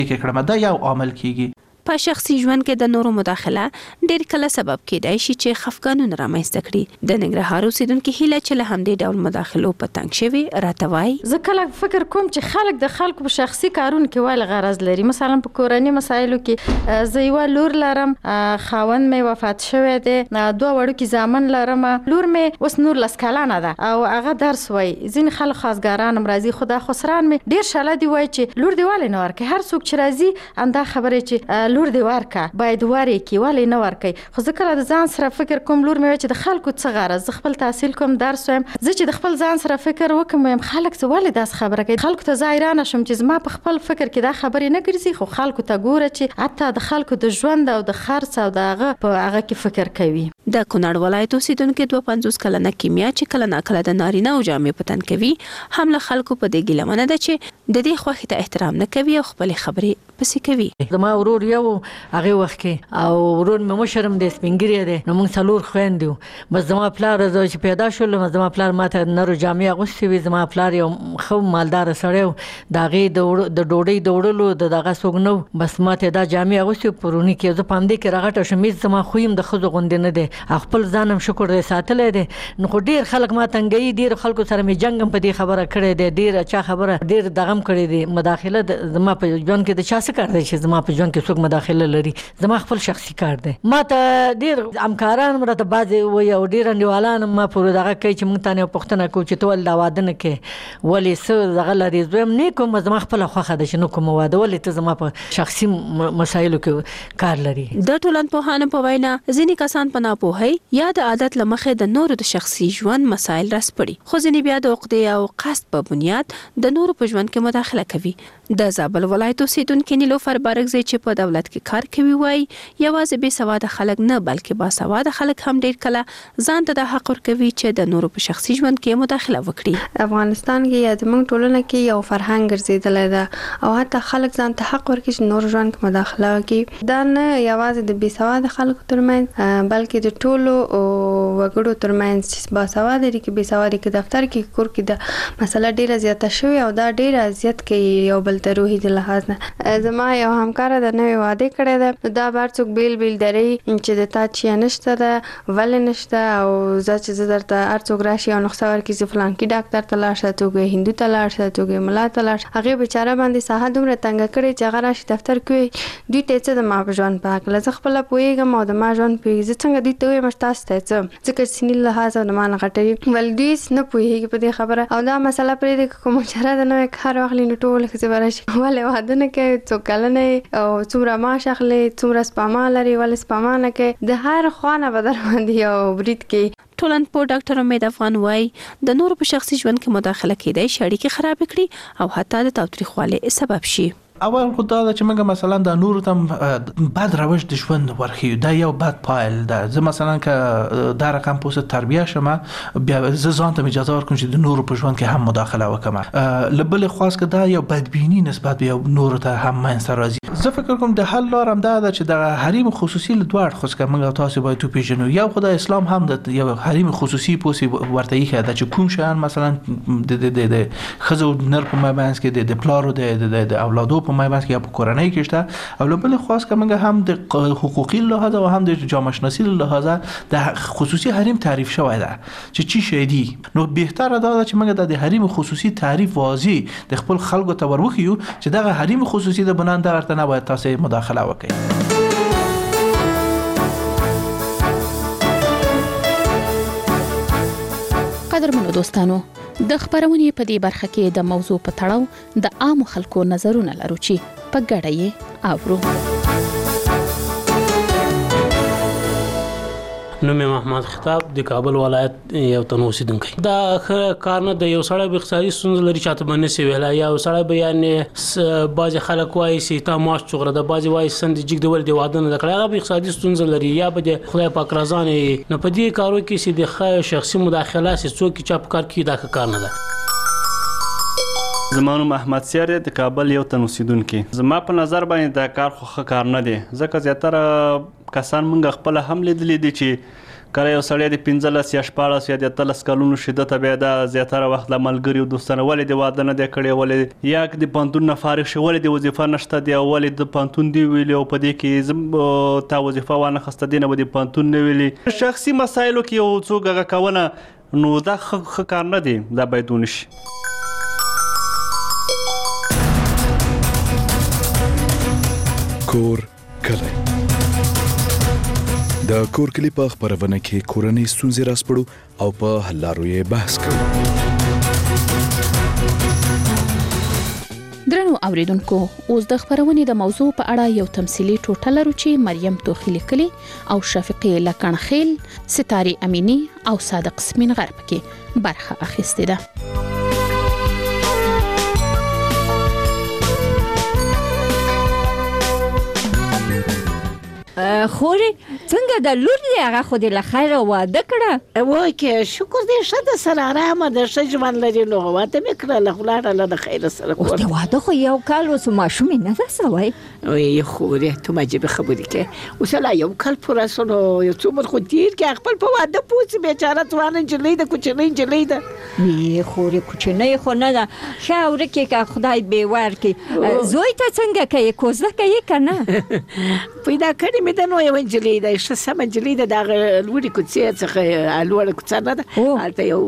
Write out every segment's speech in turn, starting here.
کې کړم دا یو عامل کیږي. په شخصي ژوند کې د نورو مداخله ډېر کله سبب کېدای شي چې خفګانونه رامنځته کړي. د ننګرهار اوسیدونکو هیله چې له همدې ډول مداخلو په تنګ شوي راته وایي زه کله فکر کوم چې خلک د خلکو په شخصي کارونو کې وایي غرض لري. مثلا په کورنۍ مسایلو کې زه یو لور لرم، خاوند مې وفات شوی دی، دوه وړوکي زامن لرم، لور مې اوس نور لس کلنه ده او هغه درس وایي. ځینې خلک خاصګاران هم راځي، خو دا خسران مې ډېر شاله دي وایي چې لور دې ولې نه ورکوي. هر څوک چې راځي همدا خبره چې لور دې ورکه باید ورکي ولې نه ورکي. خو زه کله د ځان سره فکر کوم لور مې چې د خلکو څه غرض، زه خپل تحصیل کوم درس وایم، زه چې د خپل ځان سره فکر وکم خلک څه ولې داس خبره کوي. خلکو ته زه حیرانه شم چې زما په خپل فکر کې دا خبرې نه ګرځي، خو خلکو ته ګوره چې حتی د خلکو د ژوند او د خرڅ او د هغه په هغه کې فکر کوي. د کونړ ولایت اوسیدونکو 52 کلنه کیمیا چې کله ناکله د نارینه او جامې په تن کوي هم له خلکو په دې ګیلمنه ده چې د دې خوښي ته احترام نه کوي او خپل خبرې پسې کوي. زما ورور یو هغه وخت کې او ورور مې مشرم د سپینګری دی، نو موږ څلور خويندو. بس زما پلار زه چې پیدا شولم زما پلار ماته نرو جامې اغوستې وي. زما پلار یو خو مالدار سړی و، د هغې د ډوډۍ د وړلو د دغه څوک نه و، بس ماته دا جامې اغوستې پروني کې. زه په همدې کې راغټه شم، هېڅ زما خوی هم د ښځو غوندې نه دی، خپل ځان هم شکر دی ساتلی دی. نو خو ډېر خلک ما تنګوي، ډېر خلکو سره مې جنګ هم په دې خبره کړی دی، ډېر چا خبره ډېر دغه هم کړی دی. مداخله زما په ژوند کې د چا څه کار دی چې زما په ژوند کې څوک مداخله لري؟ زما خپل شخصي کار دی. ما ته ډېر همکاران هم راته بعضې وایي او ډېر انډیوالان هم ما پورې دغه کوي چې موږ تانې پوښتنه کوو چې ته ولې دا واده نه کوې، ولې څه دغه لرې؟ زه هم نه کوم، زما خپله خوښه ده چې نه کوم واده، ولې ته زما په شخصي مسایلو کې کار لري. د ټولنپوهانو په وینا ځینې کسان په ناپوهۍ یا د عادت له مخې د نورو د شخصي ژوند مسایل راسپړي، خو ځینې بیا د عقدې او قصد په بنیاد د نورو په ژوند کې مداخله کوي. د زابل ولایت اوسیدونکي نیلوفر بارکزی چې په دولت کې کار کوي وایي یوازې بې سواده خلک نه بلکې باسواده خلک هم ډېر کله ځان ته د حق ورکوي چې د نورو په شخصي ژوند کې مداخله وکړي. افغانستان کې یا زموږ ټولنه کې یو فرهنګ ګرځېدلی ده او حتی خلک ځان ته حق ورکوي چې نور ژوند کې مداخله وکړي. دا نه یوازې د بې سواده خلکو ترمنځ بلکې د ټولو وګړو ترمنځ چې باسواده دي کې بې سواده کې دفتر کې کور کې د مسله ډېره زیاته شوې او دا ډېره اذیت کوي یو بل ته روحي د لحاظ نه. زما یو همکاره د نوې واده کړې ده، دا بار څوک بیل بیل دري چې د تا چیا نشته ده ولې نشته او زه چې زه درته هر څوک راشي او نسخه ورکړي چې فلانکي ډاکټر ته لاړ شه، څوک هندو ته لاړ شه، څوک ملا ته لاړ شه. هغې بیچاره باندې ساحه دومره تنګه کړې چې هغه راشي دفتر کې دوی ته څه د ما په ژوند په هکله زه خپله پوهېږم او د ما ژوند پوهېږي. زه څنګه دوی ته ووایم تاسو ته څه، ځکه سني لحاظ او د ما نه غټوي ول دوی نه پوهېږي په دې خبره او دا مسله پرېږدي که کوم چاره د نوی کار واخلي نو ټول ښځې به راشي ولې واده نه کوي، څو کلنه او څومره معاش اخلي، څومره سپما لري، ولې سپما نه کوي. د هر خوا نه به در باندې یو برید کوي. ټولنپوه ډاکټر امید افغان وایي د نورو په شخصي ژوند کې مداخله کېدای شي اړیکې خراب کړي او حتی د تاوتریخوالي سبب شي. اول خو دا چې موږ مثلا د نورو ته بد روش د ژوند ورخیو، دا یو بد پایل ده. زه مثلا که دا رقم پوسه تربیه شم بیا زه ځان ته اجازه ورکوم چې د نورو په ژوند کې هم مداخله وکم. له بلې خوا که دا یو بدبینی نسبت به نورو ته هم منځته راځي. زه فکر کوم د حل لار هم دا ده چې د حریم خصوصي له دوه اړخو څخه موږ تاسو باید وپېژنو. یو خو د اسلام هم د یو حریم خصوصي پوسې ورته ایښی ده چې کوم شیان مثلا د ښځو نر په مابینځ کې د پلارو د اولادو په مابینځ کې یا په کورنۍ کې شته او له بلې خوا که موږ هم د حقوقي لحاظ او هم د جامعه شناسی لحاظ د خصوصي حریم تعریف شوی ده چې چی شی دی. نو بهتره ده چې موږ د حریم خصوصي تعریف واضح د خپل خلکو ته وروښیو چې دغه حریم خصوصي د بنان دغه ته نه باید تاسو مداخله وکړئ. قدرمنو دوستانو، د خبرونې په دې برخه کې د موضوع په تړاو د عام خلکو نظرونه لرو چې په ګډه یې اورو. نوم محمد خطاب د کابل ولایت یو تن اوسیدونکی. دا کار نه د یو سړی به اقتصادي ستونزه لري چاته باندې سی ویلا یا سړی به یعنی بعض خلک وایي چې تا ماش چغره ده، بعض وایي سند جګ د ول دی واده نه کړی، هغه به اقتصادي ستونزه لري یا به د خدای پاک رضا نه. نو په دې کارو کې چې د شخصي مداخله سي څوک چا په کار کې دا کار نه ده. زمانو محمد سیاره د کابل یو تن اوسیدونکی. زما په نظر باندې دا کار خو ښه کار نه دی، ځکه زیاتره کسان مونږ خپل هم لیدلې دي چې کله یو سړی د 15 یا 14 یا د 13 کلونو شده ته بیا د زیاتره وخت له ملګري او دوستانو ولې د واده نه دی کړی ولې یا د پانتون نه فارغ شي ولې د وظیفه نشته دی ولې د پانتون دی ویلی او په دې کې تا وظیفه وانه خسته دی نه د پانتون نه ویلی شخصي مسایلو کې یو څوک هغه کونه نو دا ښه کار نه دی دا باید ونشي. کور کلی د کور کلی په خپرونه کې کورنۍ ستونزې راسپړو او په حل لارو یې بحث کوو. درنو اوریدونکو اوس د خبرونې د موضوع په اړه یو تمثيلي ټوټه لرو چې مریم توخی لیکلي او شفیقې لکنخیل، ستاري امینی او صادق سمین غرب کې برخه اخیستې ده. خوري څنګه د لور دی هغه خو دې له خیره واده کړه وای کې شکر دې شته سره آرامه د ژوند لري نو واده مې کړله خو لاړه د خیره سره اوس د واده خو یو کال اوس ماشومې نه ده سوی وای خوري ته مجبه خبرې کې اوس لا یو کال پوره سونو یو څومره خو تیر کې خپل په واده پوڅ بیچاره توانه جلې د کوچنۍ جلې ده وی خوري کوچنۍ خو نه ده شاوره کې کا خدای به ور کې زوی ته څنګه کوي کوزه کوي کنه پیدا کړی مې د نو یو انجلې ده ش سم انجلې ده د لوري کوڅه څخه الوړ کوڅه نه ده البته یو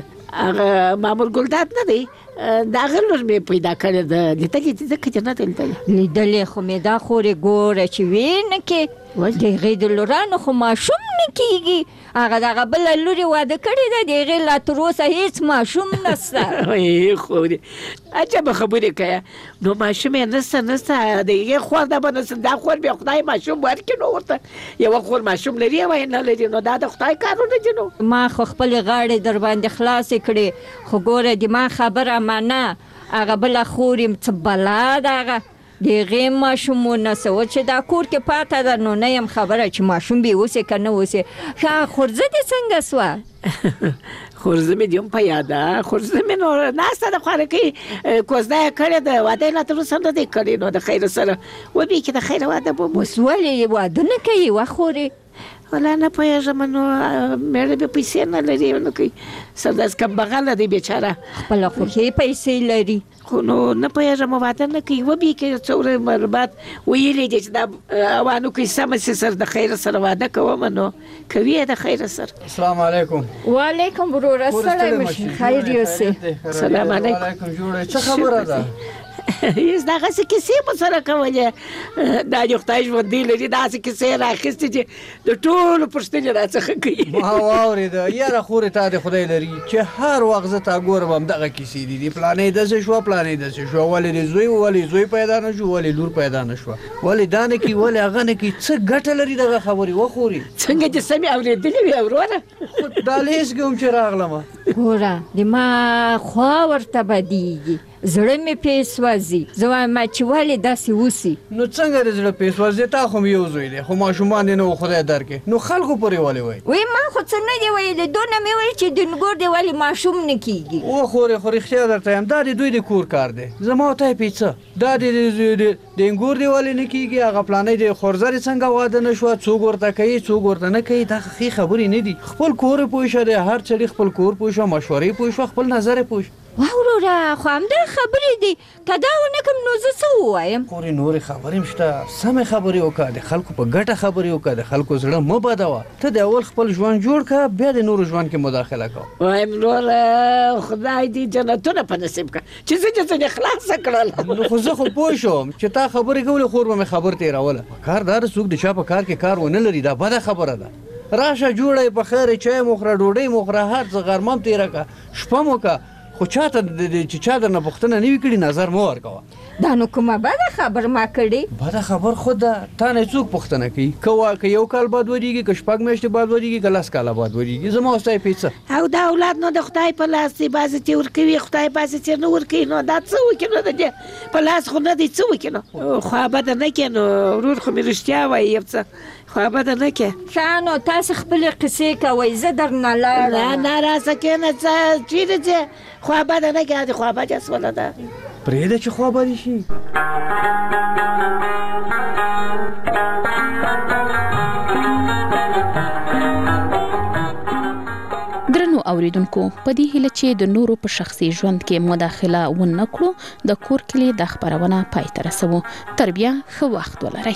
هغه مامور ګلداد نه دی دا غلور مې پیدا کړی ده د تګ د کچنه تل لیدلې خو مې دا خوري ګوره چې وین کې د غید لورانو خو ماشوم نه کیږي هغه دغه بل لوري واده کړی ده د غیر لا تر اوسه هیڅ ماشوم نشته وای خوري عجب خبرې کوي نو ماشوم یې نشته د یې خور ده بنس دا خور به خدای ماشوم ورکړي نو ورته یو خور ماشوم لري وای نه لري نو دا د خدای کارونه دي نو ما خو خپل غاړې در باندې خلاص کړي خو ګوره د ما خبره معنا هغه بل خوري څه بلا دغه د غیم ماشومونه سو چې دا کور کې پاته ده نو نه يم خبره چې ماشوم به وسه کنه وسه ښه خورزه دې څنګه سوا خورزه مې دیم په یاده خورزه مې نو ناسته د خواره کې کوزده کړې ده واده لا تر اوسه نه دی کړی نو د خیر سره و به کې د خیر واده به مسولې واده نه کوي وخوري ولا نه پوهېږم نو مېړه به پیسې نه لري نو کوي سرداس کم بغله دی بیچاره خپله خوښې پیسې لري خو نو نه پوهېږم واده نه کوي وبې کې څومره مربات ویلې دي چې دا اوانو کوي سمه سي سر د خیر سره واده کوم نو کوي د خیر سره. السلام علیکم. وعلیکم وروره سلام مشه خیر یوسه. سلام علیکم. جوړه څه خبره ده؟ هیڅ دغه څه کیسې مو سره کولې دا یو خدای ژوندی لري داسې کیسې راخیستې چې د ټولو پوښتنې راڅخه کوي ما واورېده یاره خورې تا د خدای لري چې هر وخت زه تا ګورم همدغه کیسې دي پلانې داسې شوه پلانې داسې شوه ولې د زوی ولې زوی پیدا نه شو ولې لور پیدا نه شوه ولې دا نه کي ولې هغه نه کي څه ګټه لري دغه خبرې وخوري څنګه چې سمې اورېدلې وي وروره خو دا لیس کې هم چې راغلمه ګوره د ما خوا ورته بدیږي زړه مې پیسوازي زه وایم چې ولې داسې وسي نو څنګه د زړه پیسوازي تا خو یو زوی دی خو ماشومان دې نه خدای درکې نو خلکو پورې ولې وایي وایي ما خو څه نه دي ویلي دونه مې ویل چې د نګور دی ولې ماشوم نه کیږي وخورې خو رښتیا درته یم دا د دوی د کور کار دی زما ته یې پیڅه دا د انګور دی ولې نه کیږي هغه پلانې د خورزه څنګه واده نه شوه څوک ورته کوي څوک ورته نه کوي دا ښې خبرې نه دي خپل کور یې پوه شه دی هر سړي خپل کور پوه شه مشورې پوه شه خپل نظر یې پوه شه وروره خو همدا خبرې دي که دا ونه کړم نو زه څه ووایم خورې نورې خبرې هم شته سمې خبرې وکړه د خلکو په ګټه خبرې وکړه د خلکو زړه مه بدوه ته د اول خپل ژوند جوړ کړه بیا د نورو ژوند کې مداخله کوه وایم وروره خدای دې جنتونه په نصیب کړه چې زه چې ځنې خلاصه کړله نو خو زه خو پوه شوم چې تا خبرې کولې خور به مې خبر تېروله کار دا ده څوک د چا په کار کې کار ونه لري دا بده خبره ده راشه جوړه په خیر چای مو خوره ډوډۍ مو خوره هر څه غرمه هم تېره کړه شپه مو کړه خو چاته چې چا درنه پوښتنه نه وي کړي نظر مه ورکوه دا نو کومه بده خبر ما کړې بده خبر خو ده تا نه څوک پوښتنه کوي که یو کال بعد ودرېږي که شپږ میاشتې بعد ودرېږي که 10 کاله بعد ودرېږي زما ستا یې پیڅه او دا اولاد نو د خدای په لاس دی بعضې چې ورکوي خدای بعضې چې نه ورکوي نو دا څه وکړي نو د دې په لاس خو نه دی څه وکړي نو خوابده نه کړې نو ورور خو مې رښتیا وایي یو څه خوابده نه کړې ښه نو تاسې خپلې قصې کوئ زه درنه لاړم نه راسه کښېنه څه چېرې ځې خوابده نه کړې خوابده سوله ده پرېږده چې خوابدي شي اوریدونکو په دې هیله چې د نورو په شخصي ژوند کې مداخله ونه کړو د کور کلی د خبرونه پای ته رسوو. تر بیا ښه وخت ولرئ.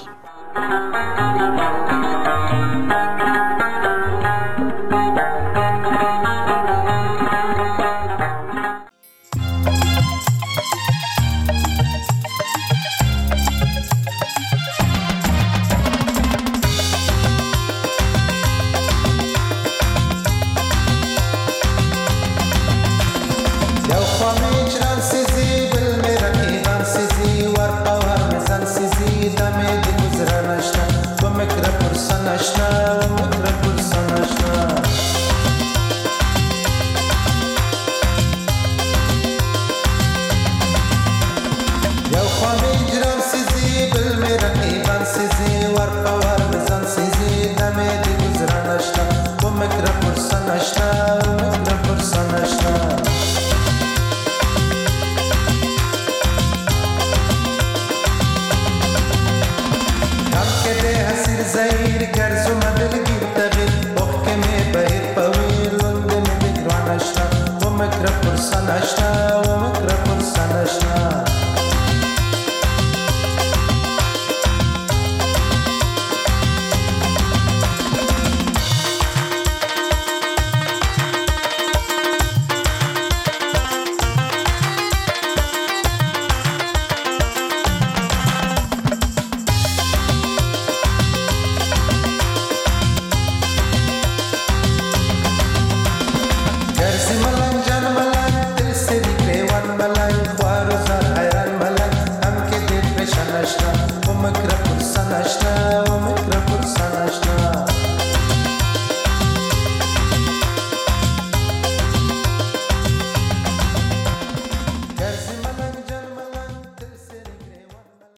مکر